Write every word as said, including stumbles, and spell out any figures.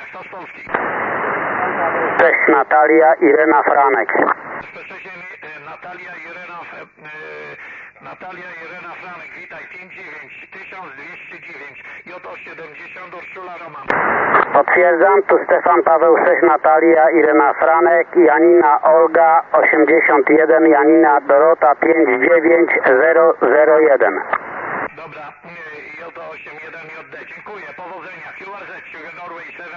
Kto z Polski? Cześć, Natalia, Irena, Franek. Słyszycie mnie? Natalia, Irena, e, Natalia, Irena, Franek, witaj, pięć dziewięć, tysiąc dwieście dziewięć, J O siedemdziesiąt, Urszula, Roman. Potwierdzam, tu Stefan Paweł sześć, Natalia, Irena, Franek, Janina, Olga, osiemdziesiąt jeden, Janina, Dorota, pięć dziewięć zero zero jeden. Dobra, J O osiem jeden J D, dziękuję, powodzenia, Q R Z, Norway siedem.